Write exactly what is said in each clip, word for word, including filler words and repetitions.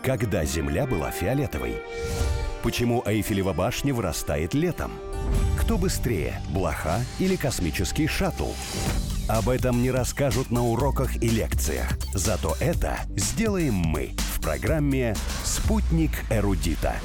Когда Земля была фиолетовой? Почему Эйфелева башня вырастает летом? Кто быстрее, блоха или космический шаттл? Об этом не расскажут на уроках и лекциях. Зато это сделаем мы в программе «Спутник эрудита».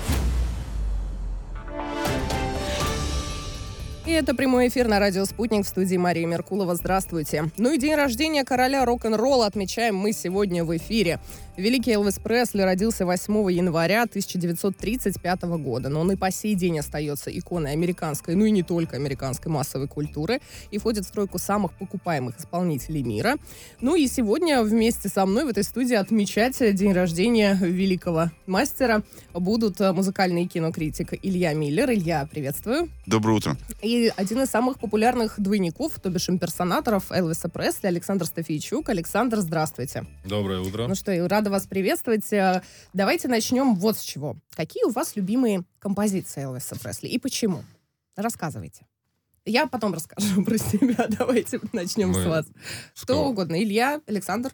И это прямой эфир на радио «Спутник», в студии Мария Меркулова. Здравствуйте. Ну и день рождения короля рок-н-ролла отмечаем мы сегодня в эфире. Великий Элвис Пресли родился восьмого января тысяча девятьсот тридцать пятого года, но он и по сей день остается иконой американской, ну и не только американской массовой культуры, и входит в тройку самых покупаемых исполнителей мира. Ну и сегодня вместе со мной в этой студии отмечать день рождения великого мастера будут музыкальный кинокритик Илья Миллер. Илья, приветствую. Доброе утро. И один из самых популярных двойников, то бишь имперсонаторов Элвиса Пресли, Александр Стафейчук. Александр, здравствуйте. Доброе утро. Ну что, рада вас приветствовать. Давайте начнем вот с чего. Какие у вас любимые композиции Элвиса Пресли и почему? Рассказывайте. Я потом расскажу про себя. Давайте начнем Мы... с вас. Что Сколько? угодно. Илья, Александр.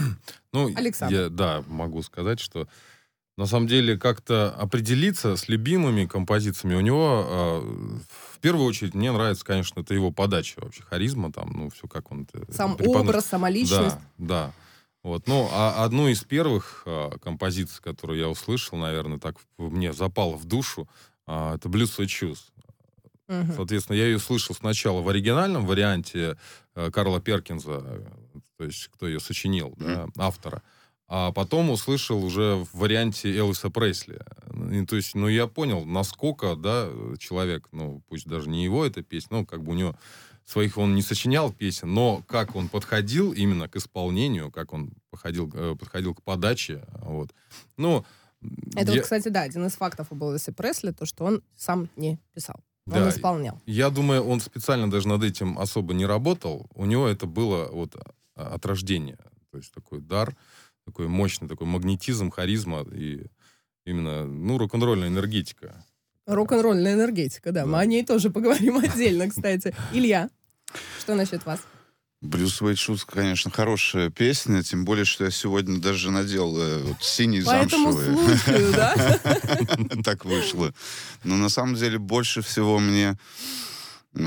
Ну, Александр. Я, да, могу сказать, что на самом деле как-то определиться с любимыми композициями у него, э, в первую очередь, мне нравится, конечно, это его подача вообще, харизма там, ну, все как он... Сам преподносит. Образ, сама личность. Да, да. Вот. Ну, а одну из первых э, композиций, которую я услышал, наверное, так мне запало в душу, э, это «Blues I Choose». Uh-huh. Соответственно, я ее слышал сначала в оригинальном варианте э, Карла Перкинса, то есть кто ее сочинил, uh-huh. да, автора. А потом услышал уже в варианте Элвиса Пресли. И, то есть, ну, я понял, насколько, да, человек, ну, пусть даже не его эта песня, ну, как бы у него своих он не сочинял песен, но как он подходил именно к исполнению, как он подходил, подходил к подаче, вот. Ну, это я... вот, кстати, да, один из фактов об Элвисе Пресли, то, что он сам не писал. Он да, исполнял. Я думаю, он специально даже над этим особо не работал. У него это было вот от рождения. То есть такой дар, такой мощный такой магнетизм, харизма и именно, ну, рок-н-ролльная энергетика. Рок-н-ролльная энергетика, да. да. Мы о ней тоже поговорим отдельно, кстати. Илья, что насчет вас? «Blues I Choose», конечно, хорошая песня, тем более, что я сегодня даже надел э, вот, синий замшевый. По этому случаю, да? Так вышло. Но на самом деле больше всего мне у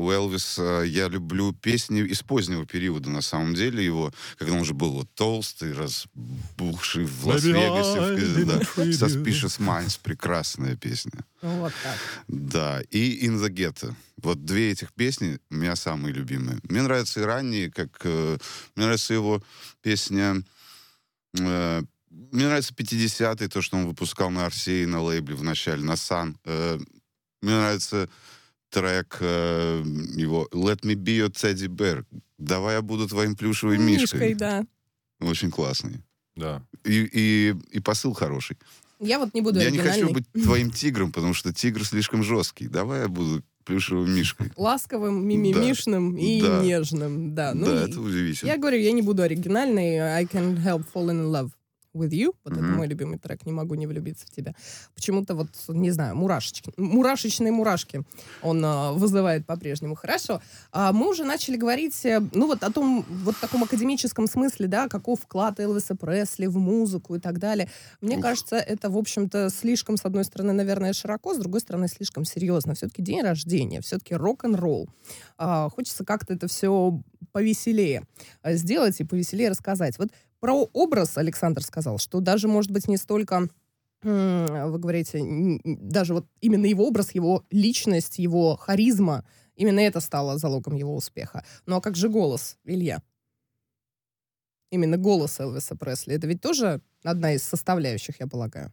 Элвиса я люблю песни из позднего периода, на самом деле, его, когда он уже был вот толстый, разбухший в Лас-Вегасе. Да. «Suspicious Minds» — прекрасная песня. Вот так. Да, и «In the Ghetto». Вот две этих песни у меня самые любимые. Мне нравятся и ранние, как... Э, мне нравится его песня... Э, мне нравится пятидесятые, то, что он выпускал на Арсее, на лейбле в начале, на Sun. Э, мне нравится... трек э, его «Let me be your teddy bear». «Давай я буду твоим плюшевым мишкой». Мишкой, да. Очень классный. Да. И, и, и посыл хороший. Я вот не буду Я оригинальной. не хочу быть твоим тигром, потому что тигр слишком жесткий. Давай я буду плюшевым мишкой. Ласковым, мимимишным да. и да. нежным. Да, ну, да это удивительно. Я говорю, я не буду оригинальной. I can help falling in love with you. Вот mm-hmm. это мой любимый трек. Не могу не влюбиться в тебя. Почему-то вот, не знаю, мурашечки. Мурашечные мурашки он а, вызывает по-прежнему. Хорошо. А, мы уже начали говорить, ну вот о том, вот таком академическом смысле, да, каков вклад Элвиса Пресли в музыку и так далее. Мне Ух. кажется, это, в общем-то, слишком, с одной стороны, наверное, широко, с другой стороны, слишком серьезно. Все-таки день рождения, все-таки рок-н-ролл. А, хочется как-то это все повеселее сделать и повеселее рассказать. Вот про образ Александр сказал, что даже, может быть, не столько, вы говорите, даже вот именно его образ, его личность, его харизма, именно это стало залогом его успеха. Ну а как же голос, Илья? Именно голос Элвиса Пресли. Это ведь тоже одна из составляющих, я полагаю,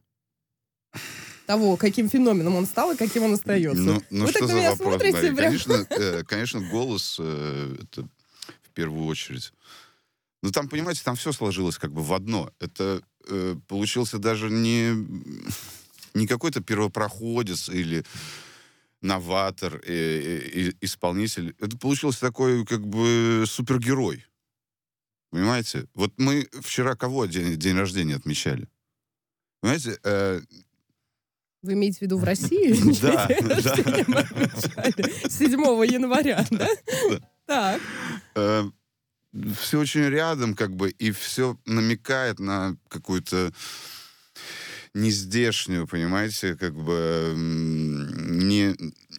того, каким феноменом он стал и каким он остается. Ну, ну Вы что так за на меня вопрос, смотрите, Мария? прям... Конечно, э, конечно, голос э, это в первую очередь. Ну, там, понимаете, там все сложилось как бы в одно. Это э, получился даже не, не какой-то первопроходец или новатор, э, э, исполнитель. Это получился такой как бы супергерой. Понимаете? Вот мы вчера кого день, день рождения отмечали? Понимаете? Э, Вы имеете в виду в России? Да, да. седьмого января, да? Так. Все очень рядом, как бы, и все намекает на какую-то не здешнюю, понимаете, как бы не,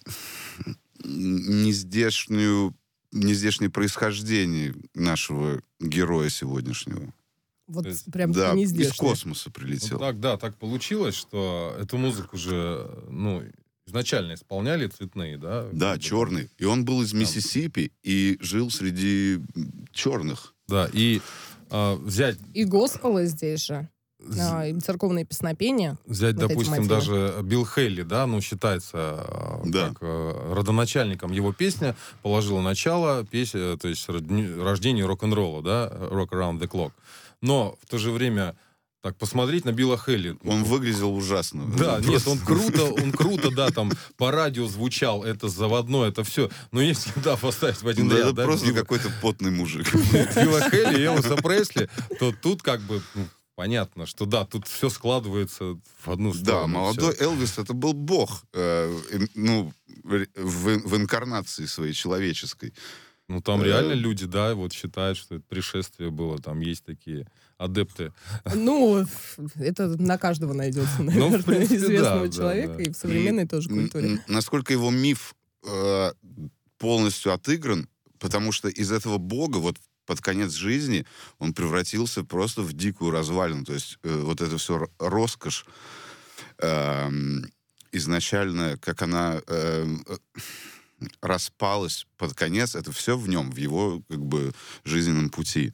не здешнюю, не здешнее происхождение нашего героя сегодняшнего. Вот есть, прям Да, не из здесь. космоса прилетел. Вот так, да, так получилось, что эту музыку же, ну, изначально исполняли цветные, да? Да, как бы, черный. И он был из там. Миссисипи и жил среди черных. Да, и а, взять... И госпелы здесь же. А, и церковные песнопения. Взять, вот эти допустим, мотивы. даже Билл Хейли, да, ну, считается э, Да. как э, родоначальником. Его песня положила начало песни, то есть родни- рождению рок-н-ролла, да, Rock Around the Clock. Но в то же время так посмотреть на Билла Хейли. Он выглядел ужасно. Да, Просто- нет, он круто, он круто, да, там по радио звучал, это заводной, это все. Но если, да, поставить в один Да, ряд, это да, просто Билла- какой-то потный мужик. Билла Хейли и Элвиса Пресли, то тут как бы ну, понятно, что да, тут все складывается в одну сторону. Да, молодой всё. Элвис это был бог, э, ин- ну, в, в- в инкарнации своей человеческой. Ну, там Э, реально люди, да, вот считают, что это пришествие было, там есть такие адепты. Ну, это на каждого найдется, Ну, в наверное, принципе, известного да, да, человека да. и в современной тоже Н- культуре. н- Насколько его миф э, полностью отыгран, потому что из этого бога вот под конец жизни он превратился просто в дикую развалину. То есть э, вот это все роскошь э, изначально, как она э, распалась под конец, это все в нем, в его как бы жизненном пути.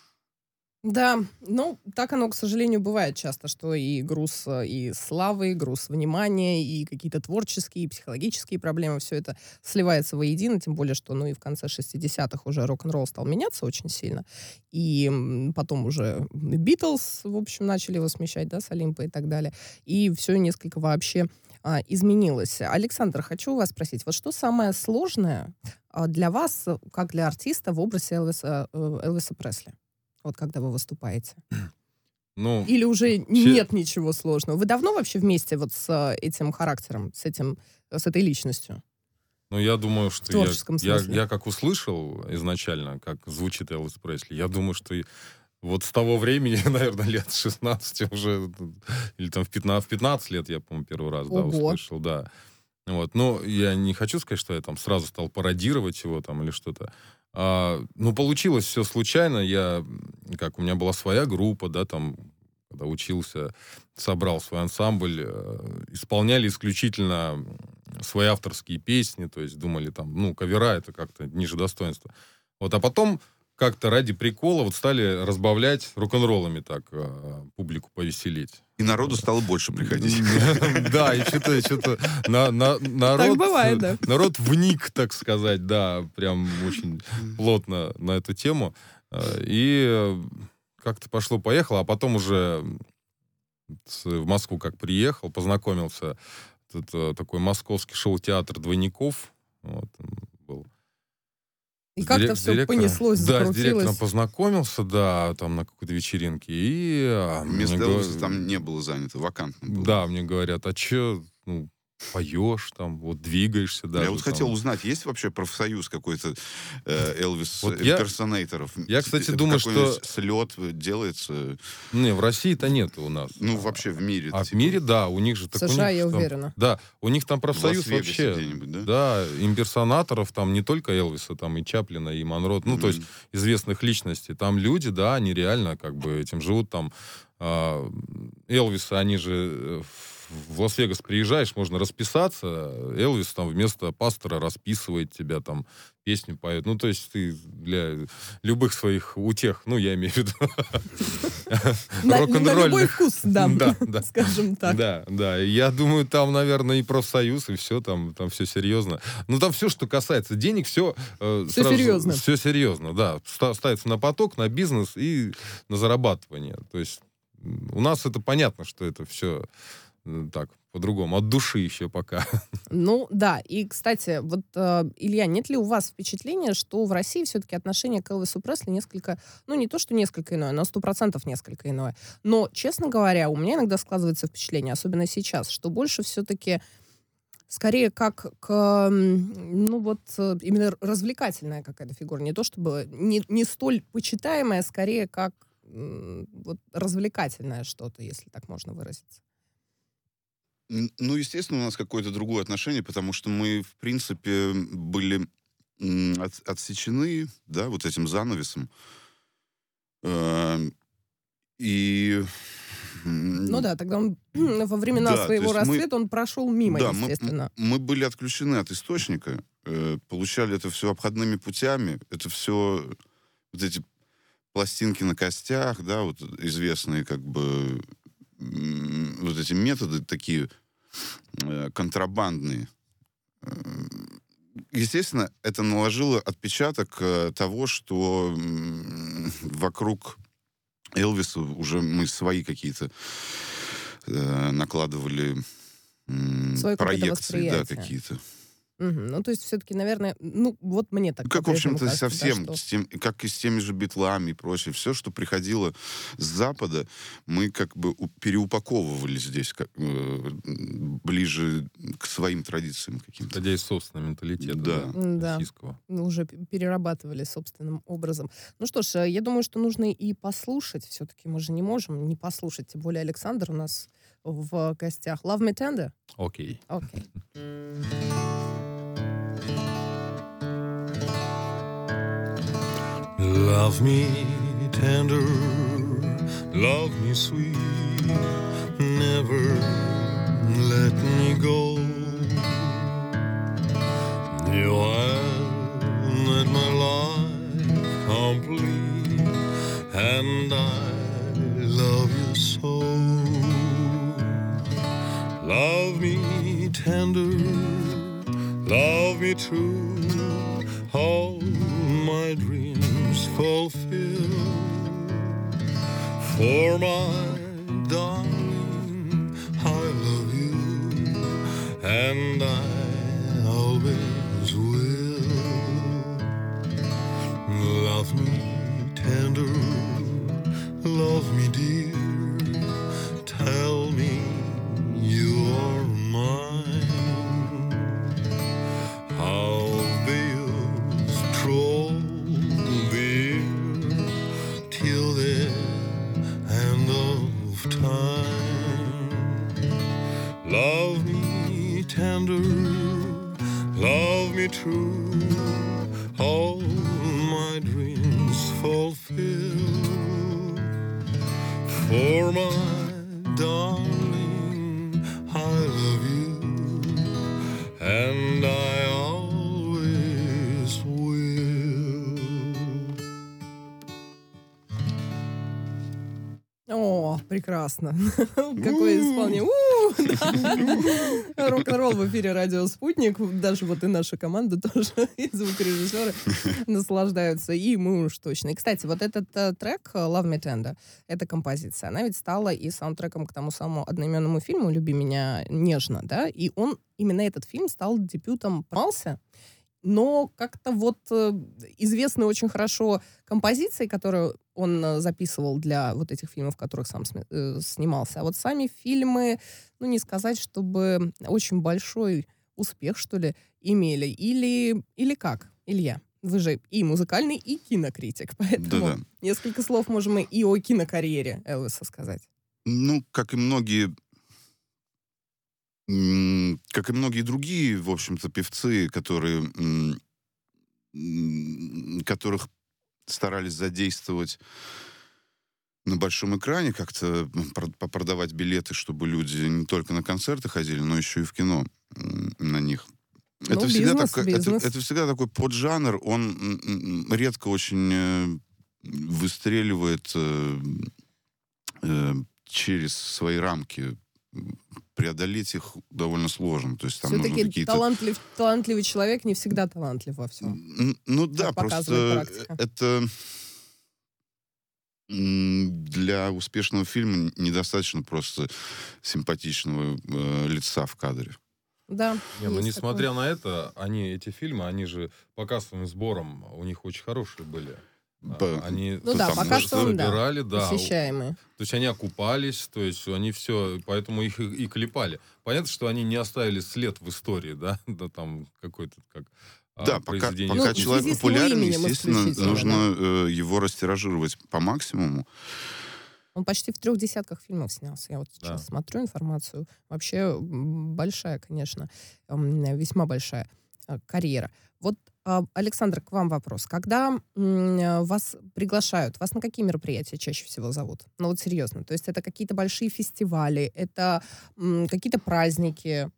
Да, ну, так оно, к сожалению, бывает часто, что и груз э, и славы, и груз внимания, и какие-то творческие, и психологические проблемы, все это сливается воедино, тем более, что, ну, и в конце шестидесятых уже рок-н-ролл стал меняться очень сильно, и м, потом уже Битлз, в общем, начали его смещать, да, с Олимпа и так далее, и все несколько вообще а, изменилось. Александр, хочу у вас спросить, вот что самое сложное а, для вас, э, как для артиста, в образе Элвиса, э, Элвиса Пресли? Вот когда вы выступаете. Ну, Или уже Все- нет ничего сложного? Вы давно вообще вместе вот с э, этим характером, с этим, с этой личностью? ну, я думаю, что В творческом я, я, смысле. я как услышал изначально, как звучит Элвис Пресли, я думаю, что и вот с того времени, наверное, лет шестнадцать уже, или там в пятнадцать, в пятнадцать лет я, по-моему, первый раз, да, Ого. услышал, да. Вот, но я не хочу сказать, что я там сразу стал пародировать его там или что-то. А, ну, получилось все случайно. Я, как у меня была своя группа, да, там, когда учился, собрал свой ансамбль, э, исполняли исключительно свои авторские песни, то есть думали там, ну, кавера это как-то ниже достоинства. Вот, а потом как-то ради прикола вот стали разбавлять рок-н-роллами так э, публику повеселить. И народу стало больше приходить. Да, и что-то, что-то на, на, народ, бывает, да. народ вник, так сказать, да, прям очень плотно на эту тему. Э, И э, как-то пошло-поехало, а потом уже с- в Москву как приехал, познакомился, тут э, такой московский шоу-театр «Двойников», вот, м, был. И С как-то дирек- с все директором- понеслось, Да, с директором закрутилось. познакомился, да, там на какой-то вечеринке. И а, Место мне Элвиса говор- там не было занято, вакантно было. Да, мне говорят, а че, ну, поешь там, вот двигаешься даже. Я вот там. хотел узнать, есть вообще профсоюз какой-то э, Элвис Вот я- имперсонейторов? я, кстати, Это думаю, какой-нибудь слет делается, Не, в России-то нет у нас. ну, вообще в мире. А в мире, да, у них же... В так у США, них я же там- уверена. Да, у них там в профсоюз Лас-Вегасе вообще... где-нибудь, да? Да, имперсонаторов, там не только Элвиса, там и Чаплина, и Монро, ну, то есть Мгм. известных личностей. Там люди, да, они реально как бы этим живут. Там а, Элвиса, они же э, в Лас-Вегас приезжаешь, можно расписаться. Элвис там вместо пастора расписывает тебя, там песню поет. Ну, то есть ты для любых своих утех, ну, я имею в виду На, на рок-н-ролльных. любой вкус, да, Да, да. скажем так. Да, да. Я думаю, там, наверное, и профсоюз, и все, там, там все серьезно. Ну, там все, что касается денег, все... Всё серьезно. Все серьезно, да. Ста- Ставится на поток, на бизнес и на зарабатывание. То есть м, у нас это понятно, что это все так, по-другому. От души еще пока. Ну, да. И, кстати, вот, э, Илья, нет ли у вас впечатления, что в России все-таки отношение к Элвису Пресли несколько, ну, не то, что несколько иное, но сто процентов несколько иное. Но, честно говоря, у меня иногда складывается впечатление, особенно сейчас, что больше все-таки скорее как к, м, ну, вот, э, именно развлекательная какая-то фигура. Не то, чтобы не, не столь почитаемая, скорее как м, вот развлекательное что-то, если так можно выразиться. Ну, естественно, у нас какое-то другое отношение, потому что мы, в принципе, были м, от- отсечены, да, вот этим занавесом. Э, И... м, Ну да, тогда он во времена Да, то своего есть мы- расцвета он прошел мимо, Да, мы, м- естественно. мы были отключены от источника, э, получали это все обходными путями, это все вот эти пластинки на костях, да, вот известные как бы м, вот эти методы такие э, контрабандные. Э, Естественно, это наложило отпечаток э, того, что м, вокруг Элвиса уже мы свои какие-то э, накладывали м, Свое какое-то проекции, да, восприятие. какие-то. Мгм. Ну, то есть все-таки, наверное, ну, вот мне так Как, в по-прежнему общем-то, кажется, да, совсем, что... с тем, как и с теми же Битлами и прочее. Все, что приходило с Запада, мы как бы у- переупаковывали здесь, как, э, ближе к своим традициям каким-то. Исходя из собственного менталитета, Да. да, Да. российского. Ну, уже п- перерабатывали собственным образом. Ну что ж, э, я думаю, что нужно и послушать. Все-таки мы же не можем не послушать. Тем более Александр у нас в гостях. Love Me Tender? Окей. Окей. Love me tender, love me sweet, never let me go. You have made my life complete, and I love you so. Love me tender, love me true, all my dreams fulfill. For my darling, I love you, and I always will. Love me tender, love me dear, tell me you are mine. I'll be yours through all the year, till the end of time. Love me tender, love me true, all my dreams fulfill. For my darling, I love you, and I always will. О, прекрасно. Какое исполнение. У, да. Рок-н-ролл в эфире «Радио Спутник». Даже вот и наша команда тоже, и звукорежиссеры наслаждаются. И мы уж точно. И, кстати, вот этот э, трек «Love Me Tender», эта композиция, она ведь стала и саундтреком к тому самому одноименному фильму «Люби меня нежно», да? И он, именно этот фильм стал дебютом Малса. Но как-то вот э, известны очень хорошо композиции, которые он э, записывал для вот этих фильмов, в которых сам сме- э, снимался. А вот сами фильмы, ну, не сказать, чтобы очень большой успех, что ли, имели. Или, или как, Илья? Вы же и музыкальный, и кинокритик, поэтому Да-да. несколько слов можем и о кинокарьере Элвиса сказать. Ну, как и многие, м, как и многие другие, в общем-то, певцы, которые, м, м, которых старались задействовать на большом экране, как-то прод- попродавать билеты, чтобы люди не только на концерты ходили, но еще и в кино м, на них. Ну, Это всегда, бизнес, такой, это, бизнес. это всегда такой поджанр, он м, м, редко очень э, выстреливает э, э, через свои рамки. Преодолеть их довольно сложно. То есть там нужны Все-таки какие-то... талантлив, талантливый человек не всегда талантлив во всем. М, Ну да, показывает просто практика. это м, для успешного фильма недостаточно просто симпатичного э, лица в кадре. Да. Не, ну, есть несмотря такое. на это, они, эти фильмы, они же по кассовым сборам у них очень хорошие были. А, По- Они Ну да, Потому пока что что он, да, собирали, да. посещаемые. То есть они окупались, то есть они все, поэтому их и, и клепали. Понятно, что они не оставили след в истории, да, да там какой-то как а, Да, пока, произведение. пока Ну, в человек связи с его популярен, именем естественно, исключительно, нужно э, его растиражировать по максимуму. Он почти в трех десятках фильмов снялся. Я вот Да. сейчас смотрю информацию. Вообще м, большая, конечно, эм, весьма большая э, карьера. Вот, а, Александр, к вам вопрос. Когда м, э, вас приглашают, вас на какие мероприятия чаще всего зовут? Ну вот серьезно. То есть это какие-то большие фестивали, это м, какие-то праздники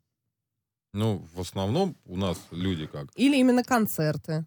Ну, в основном у нас люди как или именно концерты?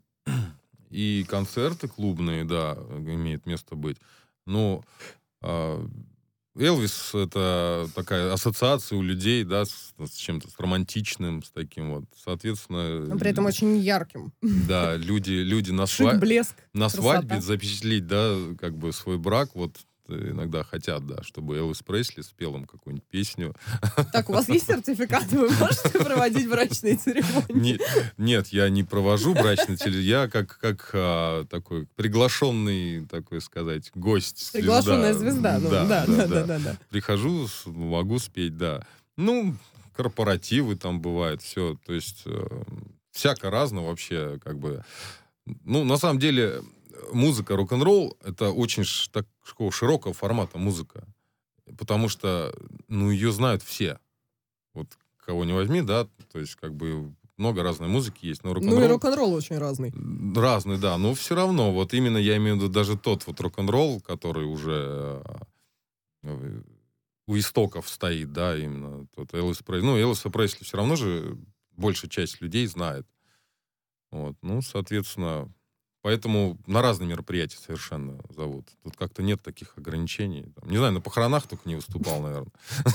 и концерты клубные, да, имеет место быть. Ну, а, Элвис — это такая ассоциация у людей, да, с, с чем-то, с романтичным, с таким вот. Соответственно, Но при этом очень ярким. да, люди, люди на, Шик, сва- блеск, на свадьбе красота. запечатлеть, да, как бы свой брак, вот иногда хотят, да, чтобы Элвис Пресли спел им какую-нибудь песню. Так, у вас есть сертификат? Вы можете проводить брачные церемонии? Не- нет, я не провожу брачный теле, я как, как а, такой приглашенный, такой сказать, гость. звезда. Приглашенная звезда. Ну, да, да, да, да, да. Прихожу, с- могу спеть, да. Ну, корпоративы там бывают, все. То есть э, всяко разно вообще, как бы. Ну, на самом деле, музыка рок-н-ролл — это очень ш- так- такого широкого формата музыка. Потому что, ну, ее знают все. Вот кого не возьми, да, то есть как бы много разной музыки есть, но рок-н-ролл... Ну и рок-н-ролл очень разный. Разный, да, но все равно, вот именно я имею в виду даже тот вот рок-н-ролл, который уже э, у истоков стоит, да, именно тот Элвис Пресли. Ну, Элвиса Пресли все равно же большая часть людей знает. Вот, ну, соответственно, поэтому на разные мероприятия совершенно зовут. Тут как-то нет таких ограничений. Там, не знаю, на похоронах только не выступал, наверное.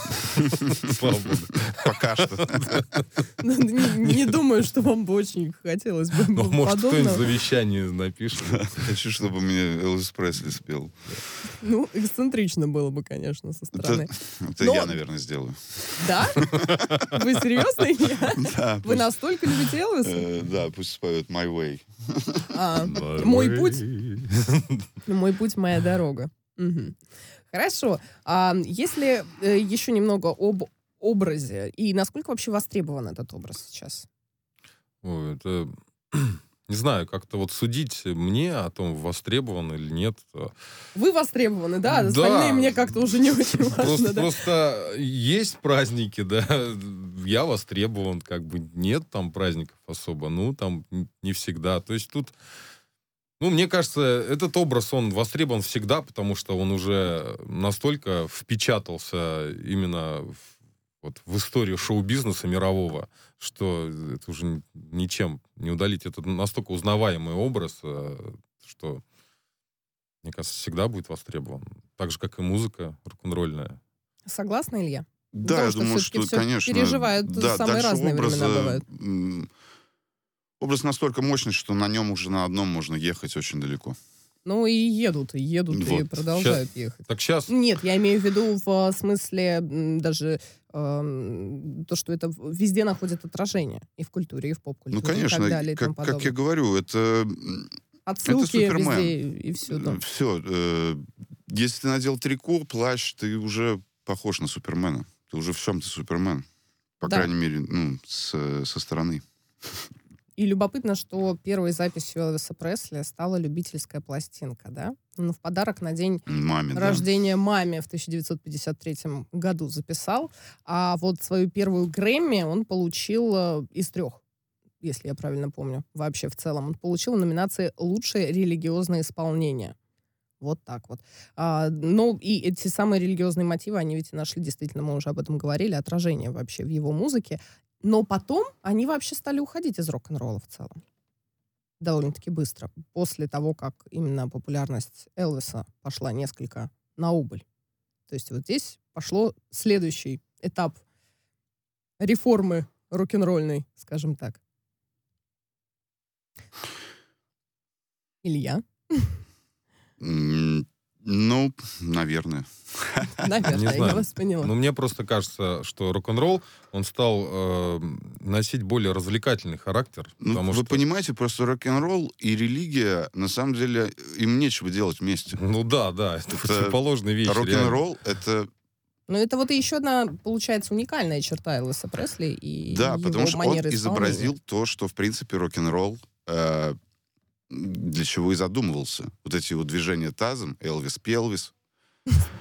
Слава богу. Пока что. Ну, Не не думаю, что вам бы очень хотелось бы Ну, может, кто-нибудь подобного. завещание напишет. Хочу, чтобы мне Элвис Пресли спел. Ну, эксцентрично было бы, конечно, со Это, стороны. это Но- я, наверное, сделаю. Да? Вы серьезно, Илья? Да, Вы пусть, настолько любите Элвиса? э, да, пусть споет My Way. А, Мой путь? Мой путь, моя дорога. Мгм. Хорошо. А если э, еще немного об образе, и насколько вообще востребован этот образ сейчас? Ой, это... Не знаю, как-то вот судить мне о том, востребован или нет. а, Вы востребованы, да? Да. Остальные мне как-то уже не очень важно, Просто, да? просто есть праздники, да, я востребован, как бы нет там праздников особо, ну, там н- не всегда. То есть тут, ну, мне кажется, этот образ, он востребован всегда, потому что он уже настолько впечатался именно в, вот, в историю шоу-бизнеса мирового, что это уже ничем не удалить. Это настолько узнаваемый образ, э, что, мне кажется, всегда будет востребован. Так же, как и музыка рок-н-ролльная. Согласна, Илья? Да, Потому я что думаю, всё-таки что, всё конечно... переживают да, самые дальше разные времена образа, бывают. м, Образ настолько мощный, что на нем уже на одном можно ехать очень далеко. Ну и едут, и едут, и Вот. продолжают ехать. Так сейчас... Нет, я имею в виду в э, смысле м, даже эм, то, что это в- везде находит отражение. И в культуре, и в поп-культуре, Ну, конечно, и так далее, и тому как, как я подобное. говорю, это... м, Отсылки Супермен. везде и всюду. Все. Если ты надел трико, плащ, ты уже похож на Супермена. Ты уже в чем-то Супермен. По Да. крайней мере, ну, с- со стороны. И любопытно, что первой записью Элвиса Пресли стала любительская пластинка, да? Он в подарок на день Маме, да. рождения маме в тысяча девятьсот пятьдесят третьем году записал. А вот свою первую Грэмми он получил э, из трех, если я правильно помню, вообще в целом. Он получил в номинации «Лучшее религиозное исполнение». Вот так вот. А, ну, и эти самые религиозные мотивы, они ведь и нашли, действительно, мы уже об этом говорили, отражение вообще в его музыке. Но потом они вообще стали уходить из рок-н-ролла в целом. Довольно-таки быстро. После того, как именно популярность Элвиса пошла несколько на убыль. То есть вот здесь пошло следующий этап реформы рок-н-ролльной, скажем так. Илья? М, Ну, наверное. Наверное, Не я знаю. вас поняла. Но мне просто кажется, что рок-н-ролл, он стал э, носить более развлекательный характер. Ну, потому вы что, понимаете, просто рок-н-ролл и религия, на самом деле, им нечего делать вместе. ну да, да, это, Это противоположные вещи. реально. Рок-н-ролл — это... Но это вот и еще одна, получается, уникальная черта Элвиса Пресли и Да, его потому что он манеры изобразил исполнения. то, что, в принципе, рок-н-ролл э, для чего и задумывался. Вот эти вот движения тазом, Элвис Пелвис.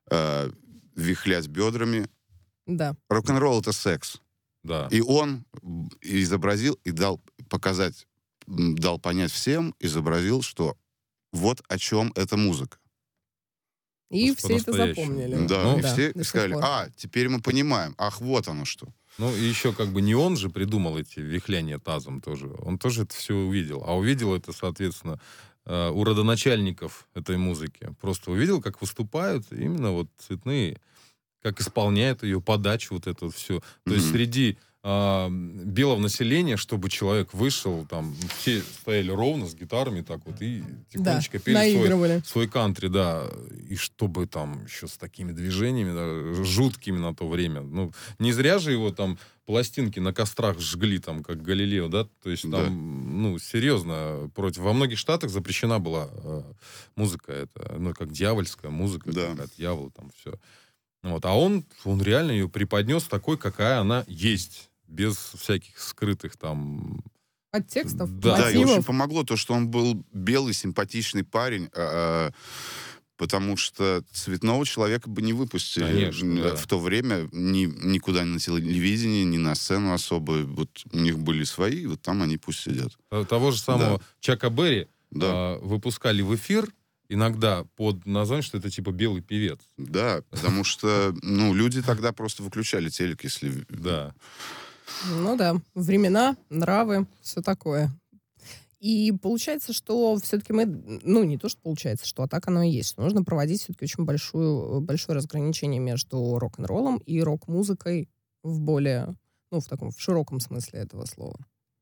э, вихлять бедрами. Да. Рок-н-ролл — это секс. Да. И он изобразил и дал показать, дал понять всем, изобразил, что вот о чем эта музыка. И все это По-настоящему. запомнили. Да, Ну, и да, все до сих сказали, пор. а, теперь мы понимаем, ах, вот оно что. Ну, и еще как бы не он же придумал эти вихляния тазом тоже. Он тоже это все увидел. А увидел это, соответственно, э, у родоначальников этой музыки. Просто увидел, как выступают именно вот цветные, как исполняют ее подачу, вот это вот все. То есть Мгм. среди э, белого населения, чтобы человек вышел, там, все стояли ровно с гитарами так вот и Да, тихонечко пели свой, наигрывали. свой кантри, да. И чтобы там еще с такими движениями, да, жуткими на то время. Ну, не зря же его там пластинки на кострах жгли, там, как Галилео, да? То есть там, Да. ну, серьезно, против... Во многих штатах запрещена была э, музыка эта, ну, как дьявольская музыка, Да. какая-то, дьявол, там, все. Вот. А он, он реально ее преподнес такой, какая она есть. Без всяких скрытых там... От текстов, Да, Да, и очень мотивов. помогло то, что он был белый, симпатичный парень, а, а, потому что цветного человека бы не выпустили. Конечно, М, да. В то время ни, никуда ни на телевидении, ни на сцену особо. Вот у них были свои, вот там они пусть сидят. Того же самого Да. Чака Берри Да, а, выпускали в эфир иногда под названием, что это типа белый певец. да, потому что ну, люди тогда просто выключали телек, если... Да. Ну да, времена, нравы, все такое. И получается, что все-таки мы, ну не то, что получается, что а так оно и есть, что нужно проводить все-таки очень большую, большое разграничение между рок-н-роллом и рок-музыкой в более, ну в таком, в широком смысле этого слова.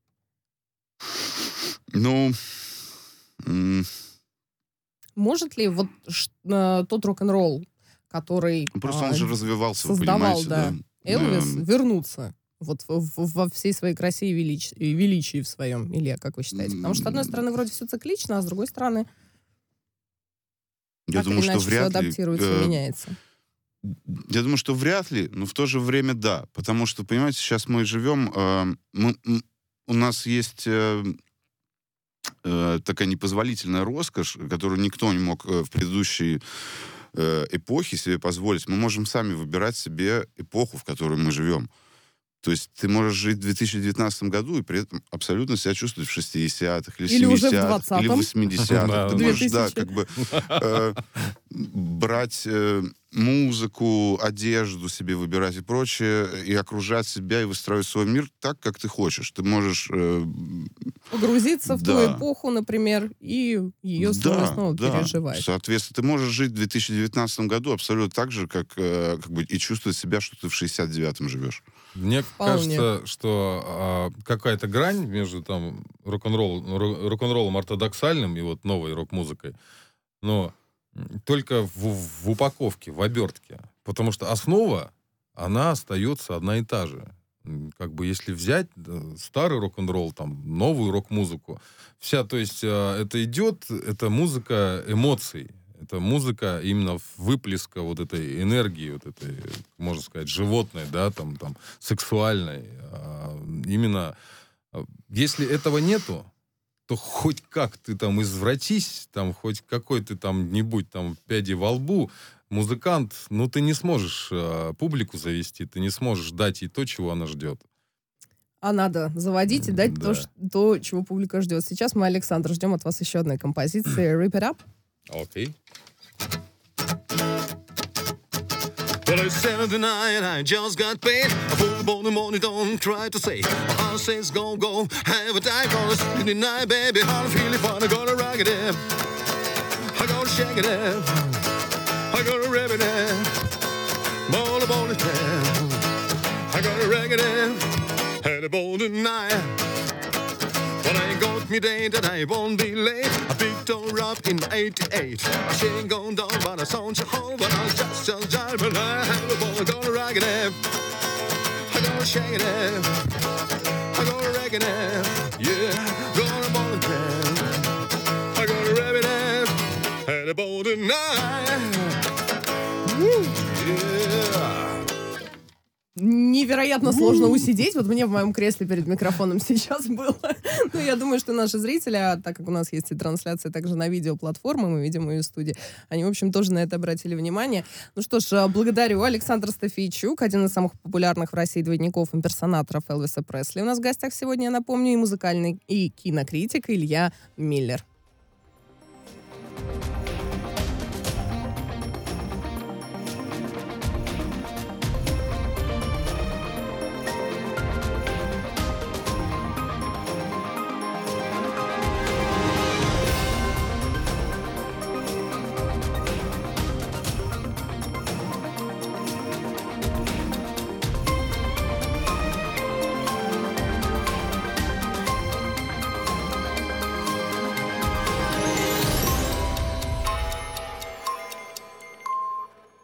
Ну... м, Может ли вот ш- э, тот рок-н-ролл, который Просто а, он же развивался, вы создавал, понимаете, да, да? Элвис, Эм, вернуться вот в- в- во всей своей красе и, велич- и величии в своем, Илья, как вы считаете? Потому что, с одной стороны, вроде все циклично, а с другой стороны, Я так думаю, или что иначе все вряд ли. адаптируется э, и меняется. Я думаю, что вряд ли, но в то же время да. Потому что, понимаете, сейчас мы живем... э, мы- м, у нас есть э, э, такая непозволительная роскошь, которую никто не мог э, в предыдущие э, эпохи себе позволить. Мы можем сами выбирать себе эпоху, в которой мы живем. То есть ты можешь жить в две тысячи девятнадцатом году и при этом абсолютно себя чувствовать в шестидесятых или Или уже в семидесятых, или в двадцатом. восьмидесятых. Да, Ты да. можешь, да, двухтысячном. как бы э, брать э, музыку, одежду себе выбирать и прочее, и окружать себя и выстраивать свой мир так, как ты хочешь. Ты можешь... э, Погрузиться в ту да. эпоху, например, и ее снова и да, снова да. переживать. Соответственно, ты можешь жить в две тысячи девятнадцатом году абсолютно так же, как, э, как бы, и чувствовать себя, что ты в шестьдесят девятом живешь. Мне Вполне. кажется, что а, какая-то грань между там рок-н-ролл, ро- рок-н-роллом ортодоксальным и вот новой рок-музыкой, но м, только в, в упаковке, в обертке. Потому что основа, она остается одна и та же. М, Как бы если взять э, старый рок-н-ролл, там, новую рок-музыку, вся, то есть э, это идет, это музыка эмоций. Это музыка именно выплеска вот этой энергии, вот этой, можно сказать, животной, да, там, там, сексуальной. А, именно, а, если этого нету, то хоть как ты там извратись, там, хоть какой ты там, не будь там пяди во лбу, музыкант, ну, ты не сможешь а, публику завести, ты не сможешь дать ей то, чего она ждет. А надо заводить и дать Да. то, ш- то, чего публика ждет. Сейчас мы, Александр, ждем от вас еще одной композиции «Rip It Up». Окей. Well, it's Saturday night, I just got paid. A full the morning, don't try to say. My heart says go, go, have a time, gonna sleep tonight, baby. How I'm feeling fun, I'm gonna rock it up. I'm gonna shake it up. I'm gonna rip it up. Ball of ball it down. I'm gonna rock it up. Had a ball tonight. Well, I got me day that I won't be late. I picked her up in eighty-eight. She ain't gone down, but I sound you home. But I was just just driving. I have a ball, I'm gonna rock it up. I'm gonna shake it up. I'm gonna rock it up. Yeah, gonna ball it down. I'm gonna wrap it up. Had a ball tonight. Yeah. невероятно сложно усидеть. Вот мне в моем кресле перед микрофоном сейчас было. Ну, я думаю, что наши зрители, а так как у нас есть и трансляция также на видеоплатформе, мы видим ее в студии, они, в общем, тоже на это обратили внимание. Ну что ж, благодарю. Александр Стафейчук, один из самых популярных в России двойников имперсонаторов Элвиса Пресли. У нас в гостях сегодня, я напомню, и музыкальный, и кинокритик Илья Миллер.